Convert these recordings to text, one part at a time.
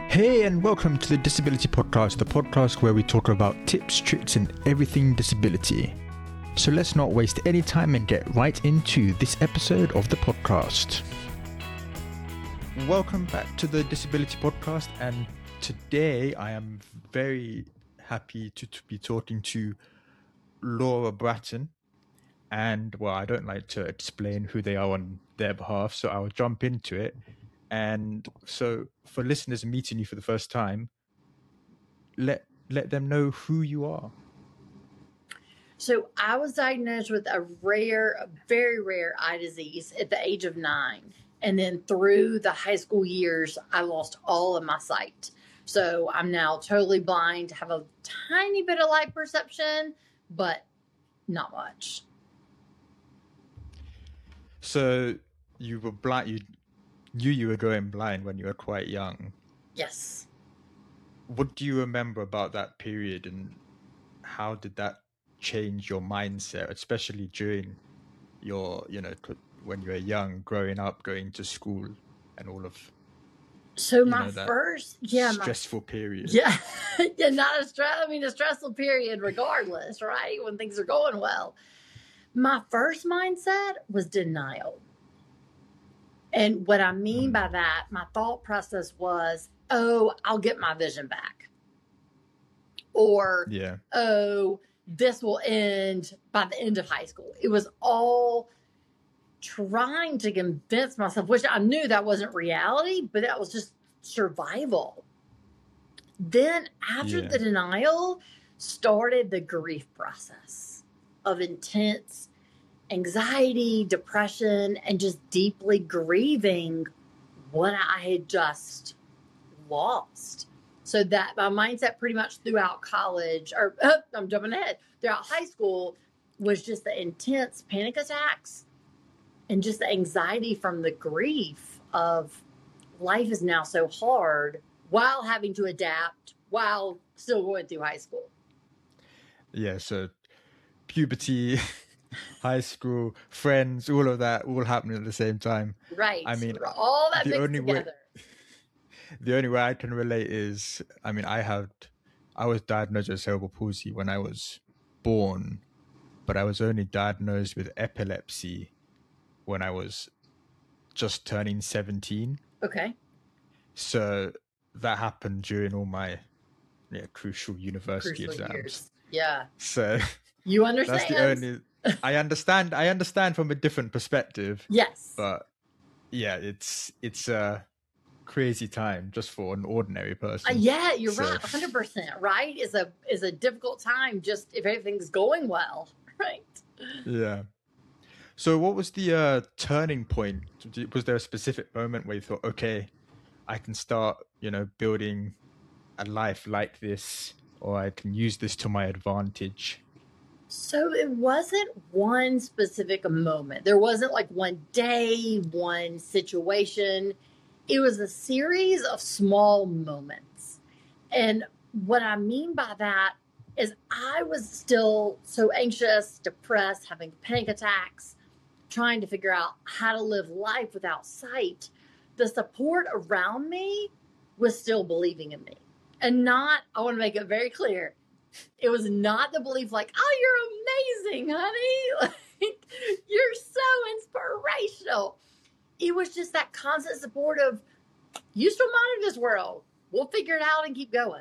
Hey, and welcome to the Disability Podcast, the podcast where we talk about tips, tricks, and everything disability. So let's not waste any time and get right into this episode of the podcast. Welcome back to the Disability Podcast, and today I am very happy to be talking to Laura Bratton. And, well, I don't like to explain who they are on their behalf, so I'll jump into it. And so for listeners meeting you for the first time, let them know who you are. So I was diagnosed with a very rare eye disease at the age of 9. And then through the high school years, I lost all of my sight. So I'm now totally blind, have a tiny bit of light perception, but not much. So you were blind, you knew you were going blind when you were quite young. Yes. What do you remember about that period, and how did that change your mindset, especially during your, when you were young, growing up, going to school and all of So my first, stressful period. Yeah, not a stressful period regardless, right? When things are going well. My first mindset was denial. And what I mean by that, my thought process was, oh, I'll get my vision back. Or, oh, this will end by the end of high school. It was all trying to convince myself, which I knew that wasn't reality, but that was just survival. Then after the denial started the grief process of intense anxiety, depression, and just deeply grieving what I had just lost. So that my mindset pretty much throughout college, I'm jumping ahead, throughout high school was just the intense panic attacks and just the anxiety from the grief of life is now so hard while having to adapt while still going through high school. Yeah, so puberty, high school, friends, all of that, all happening at the same time. Right. I mean, all that mixed together. The only way I can relate is, I mean, I was diagnosed with cerebral palsy when I was born, but I was only diagnosed with epilepsy when I was just turning 17. Okay. So that happened during all my crucial university exams. Years. Yeah. So you understand. That's the only. I understand from a different perspective. Yes. But yeah, it's a crazy time just for an ordinary person. Yeah, you're right. 100%. Right? Is a difficult time just if everything's going well. Right. Yeah. So what was the turning point? Was there a specific moment where you thought, okay, I can start, building a life like this, or I can use this to my advantage? So it wasn't one specific moment. There wasn't like one day, one situation. It was a series of small moments. And what I mean by that is I was still so anxious, depressed, having panic attacks, trying to figure out how to live life without sight. The support around me was still believing in me. And I want to make it very clear, it was not the belief like, oh, you're amazing, honey. Like, you're so inspirational. It was just that constant support of, you still monitor this world. We'll figure it out and keep going.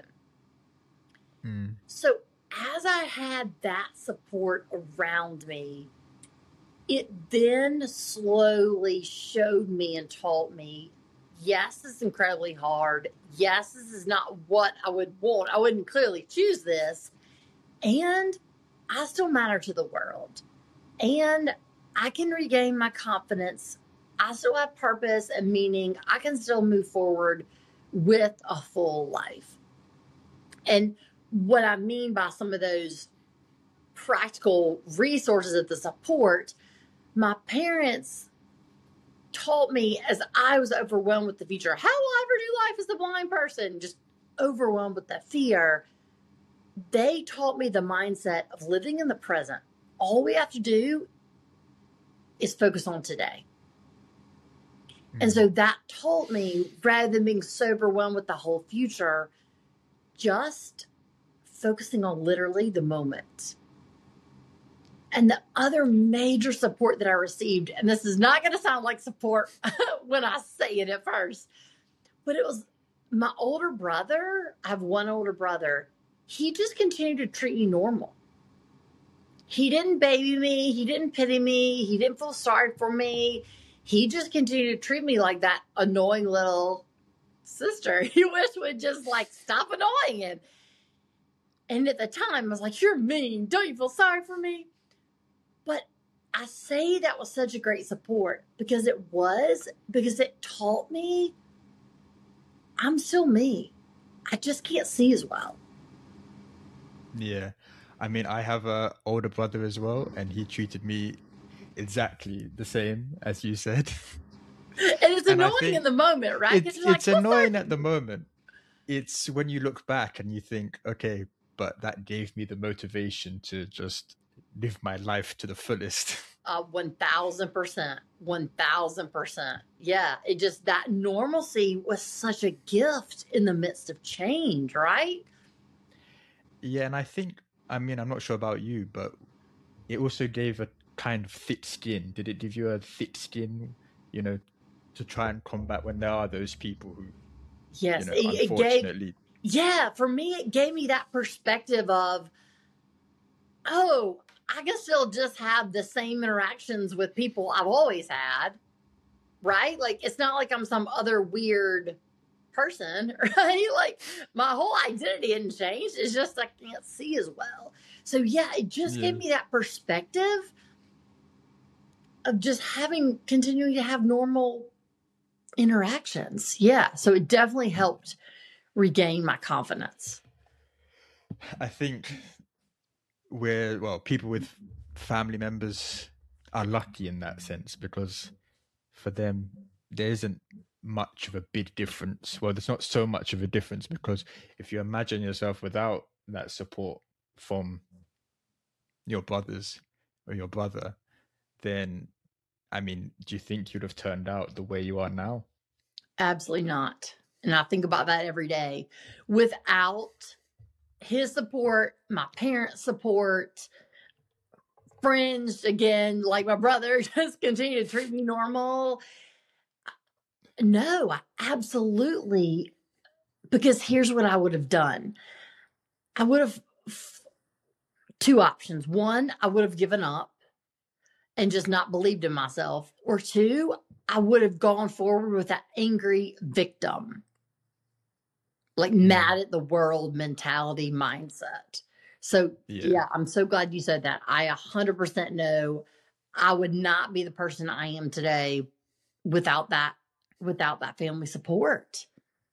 So as I had that support around me, it then slowly showed me and taught me, yes, this is incredibly hard. Yes, this is not what I would want. I wouldn't clearly choose this. And I still matter to the world. And I can regain my confidence. I still have purpose and meaning. I can still move forward with a full life. And what I mean by some of those practical resources of the support, my parents taught me as I was overwhelmed with the future. How will I ever do life as a blind person? Just overwhelmed with that fear. They taught me the mindset of living in the present. All we have to do is focus on today. And Mm. so that told me, rather than being so overwhelmed with the whole future, just focusing on literally the moment. And the other major support that I received, and this is not going to sound like support when I say it at first, but it was my older brother. I have one older brother. He just continued to treat me normal. He didn't baby me. He didn't pity me. He didn't feel sorry for me. He just continued to treat me like that annoying little sister he wish would just like stop annoying him. And at the time, I was like, "You're mean. Don't you feel sorry for me?" But I say that was such a great support because it taught me I'm still me. I just can't see as well. Yeah. I mean, I have a older brother as well, and he treated me exactly the same as you said. And it's And I annoying in think the moment, right? Because you're like, it's feel sorry annoying for at the me. moment. It's when you look back and you think, okay, but that gave me the motivation to just live my life to the fullest. 1000%. 1000%. Yeah. It just, that normalcy was such a gift in the midst of change, right? Yeah, and I think, I mean, I'm not sure about you, but it also gave a kind of thick skin. Did it give you a thick skin, you know, to try and combat when there are those people who, Yes. It gave, unfortunately, yeah, for me, it gave me that perspective of, oh, I can still just have the same interactions with people I've always had, right? Like, it's not like I'm some other weird person, right? Like, my whole identity hadn't changed. It's just I can't see as well. So, yeah, it just yeah. gave me that perspective of just continuing to have normal interactions. Yeah. So, it definitely helped regain my confidence. I think people with family members are lucky in that sense because for them, there isn't much of a big difference. Well, there's not so much of a difference because if you imagine yourself without that support from your brothers or your brother, then I mean, do you think you'd have turned out the way you are now? Absolutely not. And I think about that every day. Without his support, my parents' support, friends, again, like my brother, just continue to treat me normal. No, I absolutely, because here's what I would have done. I would have two options. One, I would have given up and just not believed in myself. Or two, I would have gone forward with that angry victim, like mad at the world mentality mindset. So, Yeah. yeah, I'm so glad you said that. I 100% know I would not be the person I am today without that family support.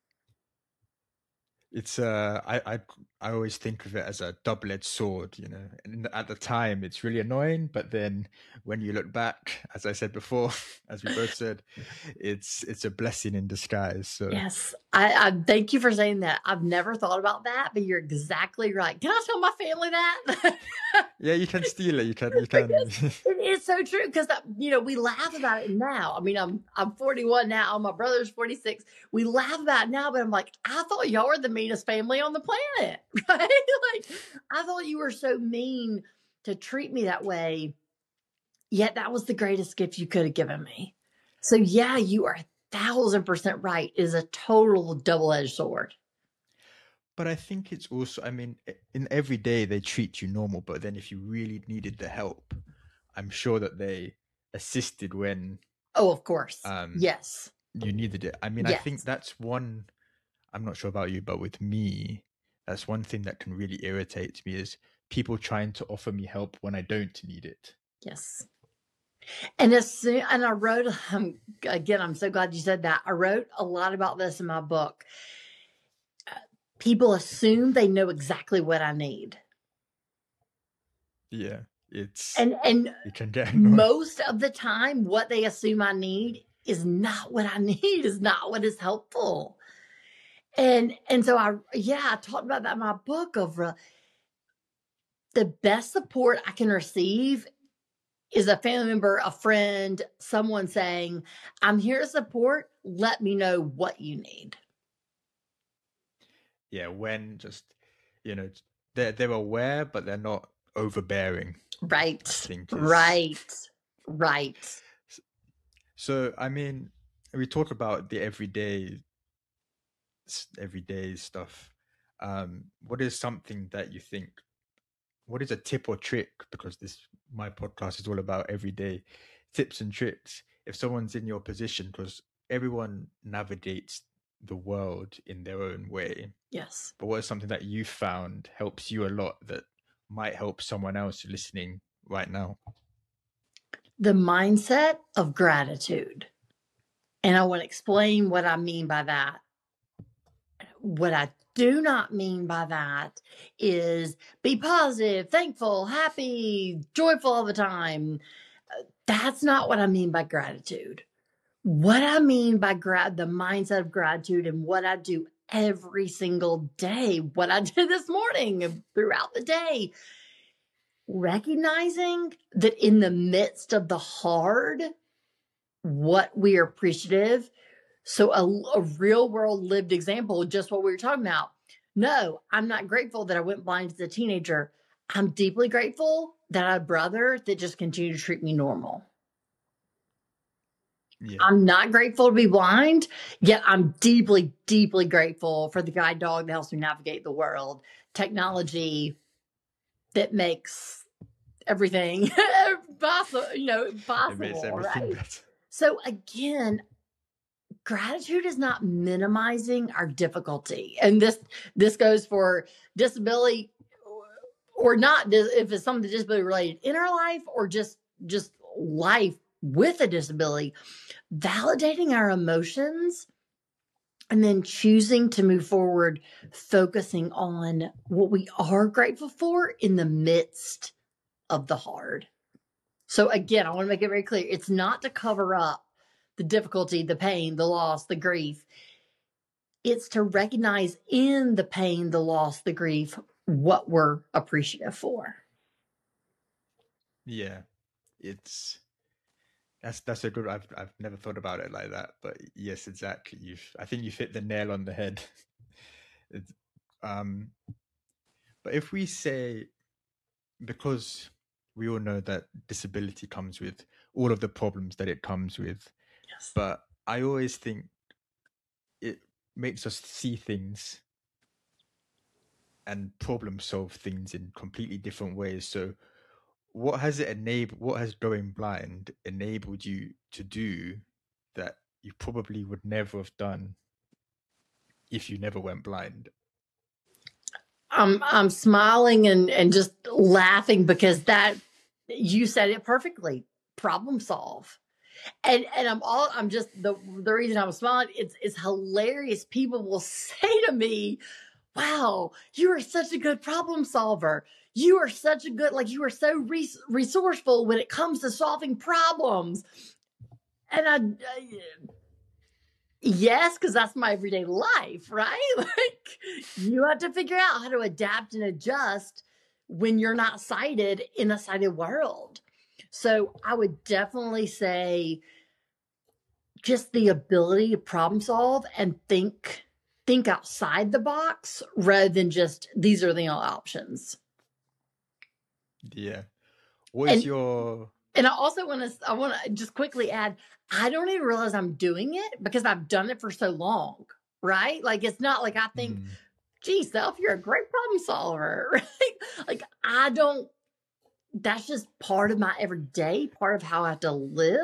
It's I always think of it as a double-edged sword, you know. And at the time, it's really annoying, but then when you look back, as I said before, as we both said, it's a blessing in disguise. So Yes, I thank you for saying that. I've never thought about that, but you're exactly right. Can I tell my family that? yeah, you can steal it. You can. Because it is so true. Because we laugh about it now. I mean, I'm 41 now. My brother's 46. We laugh about it now, but I'm like, I thought y'all were the meanest family on the planet, right? Like, I thought you were so mean to treat me that way. Yet that was the greatest gift you could have given me. So yeah, you are 1000% right. It is a total double-edged sword. But I think it's also, I mean, in every day they treat you normal, but then if you really needed the help, I'm sure that they assisted when Oh, of course. um Yes. you needed it. I mean, I think Yes. that's one, I'm not sure about you, but with me, that's one thing that can really irritate me is people trying to offer me help when I don't need it. Yes. And I wrote, again, I'm so glad you said that. I wrote a lot about this in my book. People assume they know exactly what I need. Yeah, it's And it can get annoying. most of the time, what they assume I need is not what I need, is not what is helpful. And so I talked about that in my book of the best support I can receive is a family member, a friend, someone saying, I'm here to support. Let me know what you need. Yeah, when just, you know, they're aware, but they're not overbearing. Right. I think Right. So, I mean, we talk about the everyday stuff. What is something that you think? What is a tip or trick? Because my podcast is all about everyday tips and tricks. If someone's in your position, because everyone navigates the world in their own way. Yes. But what is something that you found helps you a lot that might help someone else listening right now? The mindset of gratitude. And I want to explain what I mean by that. What I do not mean by that is be positive, thankful, happy, joyful all the time. That's not what I mean by gratitude. What I mean by the mindset of gratitude and what I do every single day, what I did this morning throughout the day, recognizing that in the midst of the hard, what we are appreciative. So a real world lived example, just what we were talking about. No, I'm not grateful that I went blind as a teenager. I'm deeply grateful that I had a brother that just continued to treat me normal. Yeah. I'm not grateful to be blind, yet I'm deeply, deeply grateful for the guide dog that helps me navigate the world. Technology that makes everything possible, It makes everything right? better. So again, gratitude is not minimizing our difficulty. And this goes for disability or not, if it's something disability related in our life or just life with a disability, validating our emotions and then choosing to move forward, focusing on what we are grateful for in the midst of the hard. So again, I want to make it very clear. It's not to cover up the difficulty, the pain, the loss, the grief. It's to recognize in the pain, the loss, the grief, what we're appreciative for. Yeah, that's a good. I've never thought about it like that, but yes, exactly. I think you've hit the nail on the head. But if we say, because we all know that disability comes with all of the problems that it comes with, Yes. but I always think it makes us see things and problem solve things in completely different ways. So what has going blind enabled you to do that you probably would never have done if you never went blind? I'm smiling and just laughing because that you said it perfectly. Problem solve. And I'm just the reason I'm smiling, it's hilarious. People will say to me, wow, you are such a good problem solver. You are such a good, you are so resourceful when it comes to solving problems. And yes, because that's my everyday life, right? You have to figure out how to adapt and adjust when you're not sighted in a sighted world. So I would definitely say just the ability to problem solve and think outside the box rather than just these are the only options. Yeah. What is your... And I also want to just quickly add, I don't even realize I'm doing it because I've done it for so long, right? It's not like I think, gee, Self, you're a great problem solver, right? That's just part of my everyday, part of how I have to live.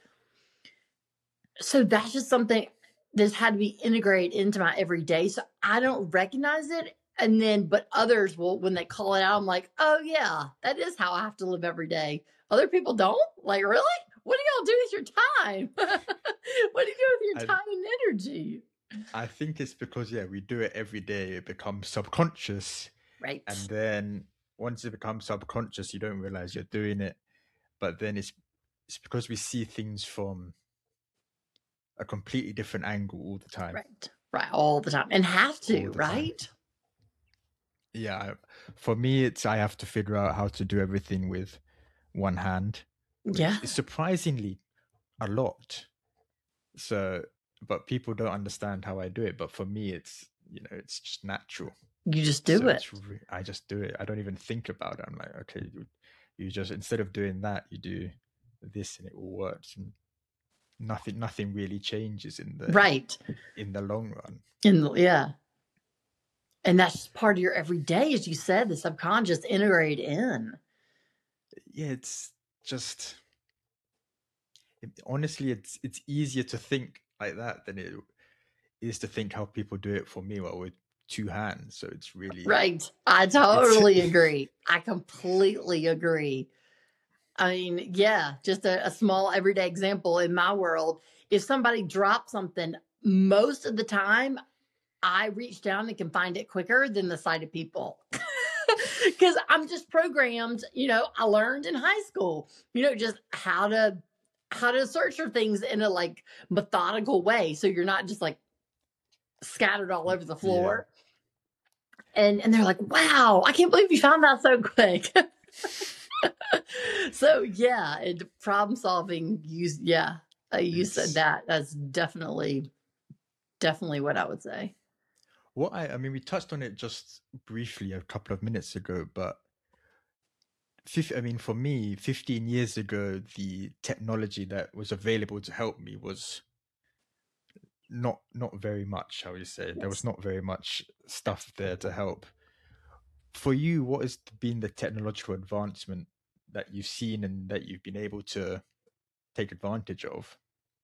So that's just something that's had to be integrated into my everyday. So I don't recognize it. And then, but others will, when they call it out, I'm like, oh yeah, that is how I have to live every day. Other people don't. Really? What do y'all do with your time? What do you do with your time and energy? I think it's because, we do it every day. It becomes subconscious. Right. And then once it becomes subconscious, you don't realize you're doing it. But then it's because we see things from a completely different angle all the time. Right. All the time. And have to, right? Time. Yeah. For me, I have to figure out how to do everything with one hand. which Yeah. is surprisingly a lot. So, but people don't understand how I do it. But for me, it's, it's just natural. You just So do it. I just do it. I don't even think about it. I'm like, okay, you just, instead of doing that, you do this, and it all works, and nothing really changes in Right. the long run. Yeah. And that's just part of your everyday, as you said, the subconscious integrated in. Yeah, it's just, honestly, it's easier to think like that than it is to think how people do it for me, well, with two hands. So it's really Right. I totally agree. I completely agree. I mean, yeah, just a small everyday example in my world. If somebody drops something, most of the time I reach down and can find it quicker than the sighted people. Because I'm just programmed, I learned in high school, just how to search for things in a like methodical way. So you're not just like scattered all over the floor. And they're like, wow, I can't believe you found that so quick. So yeah, problem solving, you said that. That's definitely what I would say. I mean, we touched on it just briefly a couple of minutes ago, but for me, 15 years ago, the technology that was available to help me was not very much, shall we say. There was not very much stuff there to help. For you, what has been the technological advancement that you've seen and that you've been able to take advantage of?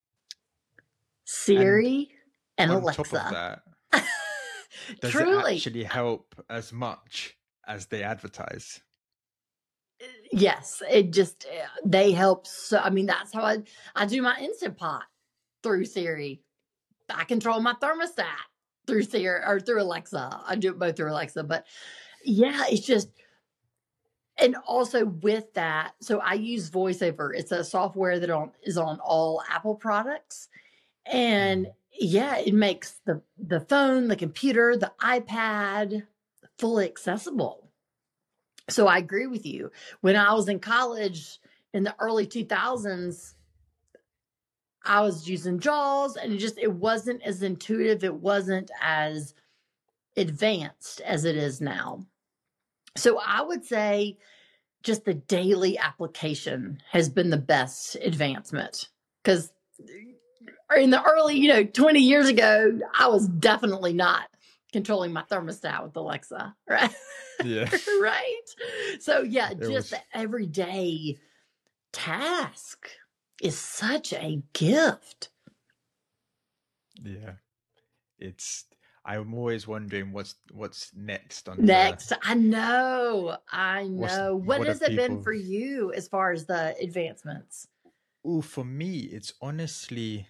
Siri and on Alexa. top of that, does Truly, it actually help as much as they advertise? yes, it just they help. So I mean, that's how I do my Instant Pot through Siri. I control my thermostat through Siri or through Alexa. I do it both through Alexa, but yeah, it's just. And also with that, so I use VoiceOver. It's a software that is on all Apple products. And yeah, it makes the phone, the computer, the iPad fully accessible. So I agree with you. When I was in college in the early 2000s, I was using JAWS, and it wasn't as intuitive. It wasn't as advanced as it is now. So I would say just the daily application has been the best advancement, because in the early, 20 years ago, I was definitely not controlling my thermostat with Alexa, right? Yeah. Right? So yeah, the everyday task is such a gift. Yeah. I'm always wondering what's next on Next. I know. What has it been people... for you as far as the advancements? For me, it's honestly,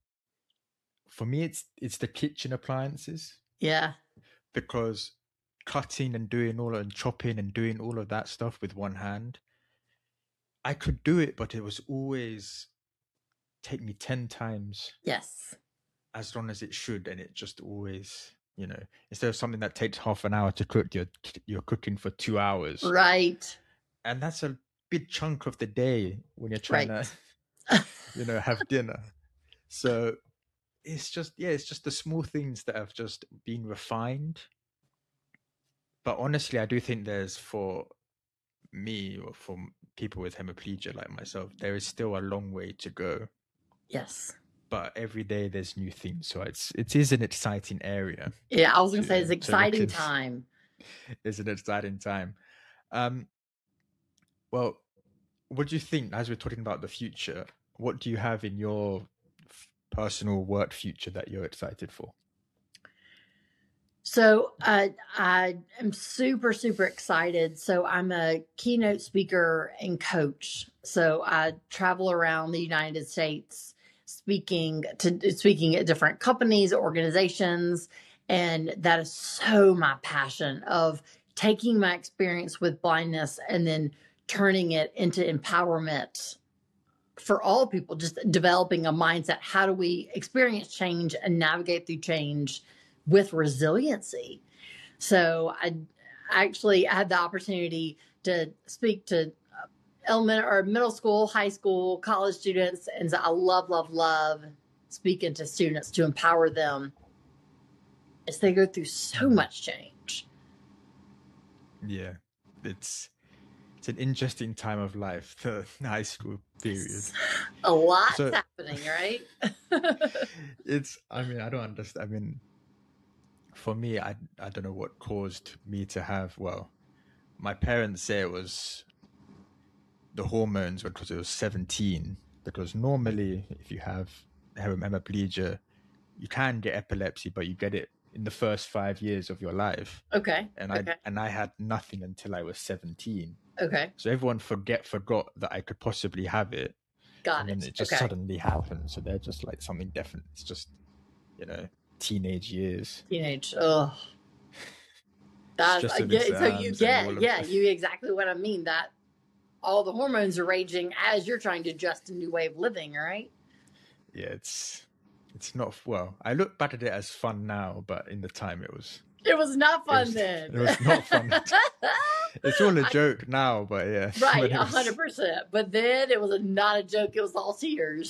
it's the kitchen appliances. Yeah. Because cutting and chopping and doing all of that stuff with one hand, I could do it, but it was always take me 10 times as long as it should, and it just always, instead of something that takes half an hour to cook, you're cooking for 2 hours, right? And that's a big chunk of the day when you're trying to have dinner. So it's just the small things that have just been refined. But honestly, I do think for me, or for people with hemiplegia like myself, there is still a long way to go. Yes. But every day there's new things. So it is an exciting area. Yeah, I was going to say it's exciting time. It's an exciting time. Well, what do you think, as we're talking about the future, what do you have in your personal work future that you're excited for? So I am super, super excited. So I'm a keynote speaker and coach. So I travel around the United States speaking at different companies, organizations, and that is so my passion, of taking my experience with blindness and then turning it into empowerment for all people, just developing a mindset. How do we experience change and navigate through change with resiliency? So I had the opportunity to speak to elementary or middle school, high school, college students, and so I love speaking to students to empower them as they go through so much change. Yeah, it's an interesting time of life, the high school period. A lot's happening, right? I mean, I don't understand. I mean, for me, I don't know what caused me to have, well, my parents say it was the hormones because it was 17, because normally if you have hemiplegia, you can get epilepsy, but you get it in the first 5 years of your life. Okay. And I had nothing until I was 17. Okay. So everyone forgot that I could possibly have it. Got and it. It just suddenly happened. So they're just like something different. It's just, teenage years. Oh. That's I get. So you get, you exactly what I mean. That all the hormones are raging as you're trying to adjust a new way of living, right? Yeah, it's not, well, I look back at it as fun now, but in the time it was not fun then. It was not fun. It's all a joke now, but yeah. Right, 100%. But then it was not a joke. It was all tears.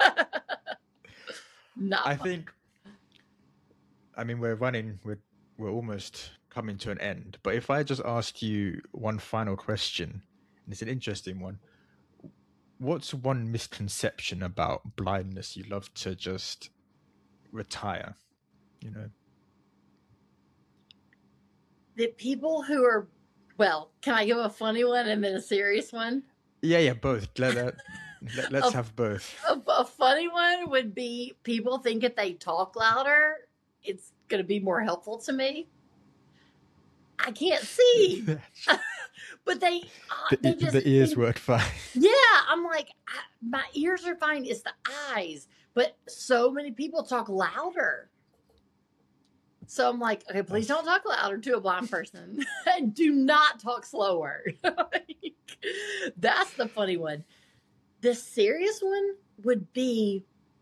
I think, I mean, we're almost coming to an end. But if I just ask you one final question, and it's an interesting one, what's one misconception about blindness you love to just retire? The people who are, well, can I give a funny one and then a serious one? Yeah, both. Let's have both. A funny one would be people think if they talk louder, it's going to be more helpful to me. I can't see. But the ears work fine. Yeah, I'm like, my ears are fine. It's the eyes. But so many people talk louder. So I'm like, okay, please don't talk louder to a blind person. And do not talk slower. That's the funny one. The serious one would be,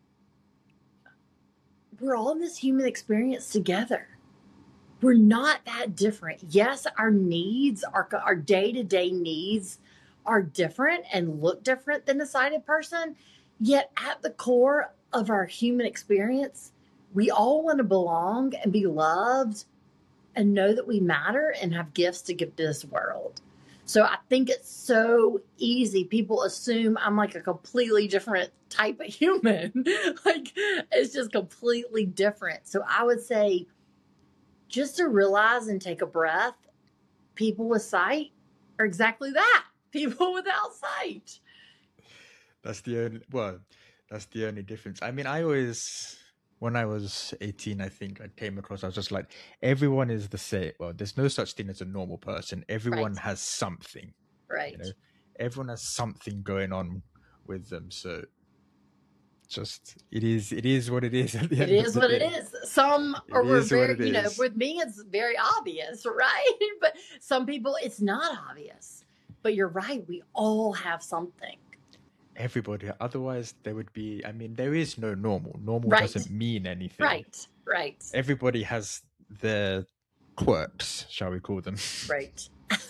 we're all in this human experience together. We're not that different. Yes, our needs, our day-to-day needs are different and look different than a sighted person. Yet at the core of our human experience, we all want to belong and be loved and know that we matter and have gifts to give to this world. So I think it's so easy. People assume I'm like a completely different type of human. Like, it's just completely different. So I would say, just to realize and take a breath, people with sight are exactly that. People without sight. That's the only difference. I mean, when I was 18, I think I came across, I was just like, everyone is the same. Well, there's no such thing as a normal person. Everyone has something. Right. Everyone has something going on with them. So it is what it is. At the end of the day. It is. Some are very, with me, it's very obvious, right? But some people, it's not obvious. But you're right. We all have something. Everybody. Otherwise, there would be, I mean, there is no normal. Normal doesn't mean anything. Right. Everybody has their quirks, shall we call them. Right.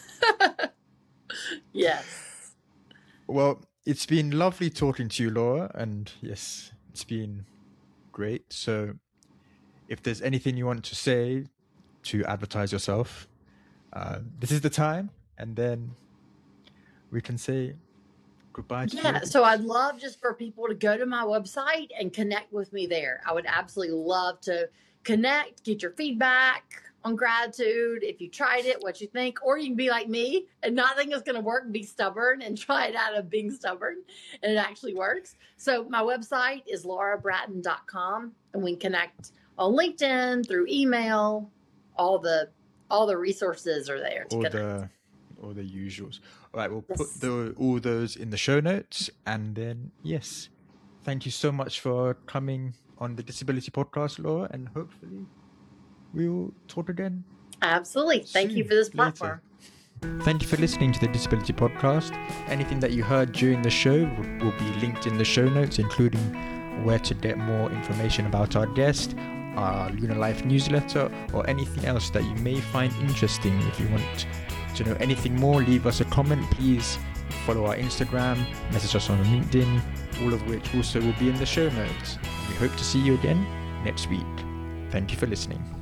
Yes. Well, it's been lovely talking to you, Laura. And yes, it's been great. So if there's anything you want to say to advertise yourself, this is the time. And then we can say goodbye to you. Yeah, so I'd love just for people to go to my website and connect with me there. I would absolutely love to connect, get your feedback on gratitude. If you tried it, what you think, or you can be like me and not think it's going to work, be stubborn and try it out of being stubborn, and it actually works. So my website is laurabratton.com, and we can connect on LinkedIn, through email. All the resources are there to connect. All the usuals. All right, we'll put all those in the show notes. And then, yes, thank you so much for coming on the Disability Podcast, Laura, and hopefully we'll talk again. Absolutely. Thank you for this platform. Thank you for listening to the Disability Podcast. Anything that you heard during the show will be linked in the show notes, including where to get more information about our guest, our Lunar Life newsletter, or anything else that you may find interesting. If you want to know anything more, leave us a comment. Please follow our Instagram, message us on LinkedIn, all of which also will be in the show notes. We hope to see you again next week. Thank you for listening.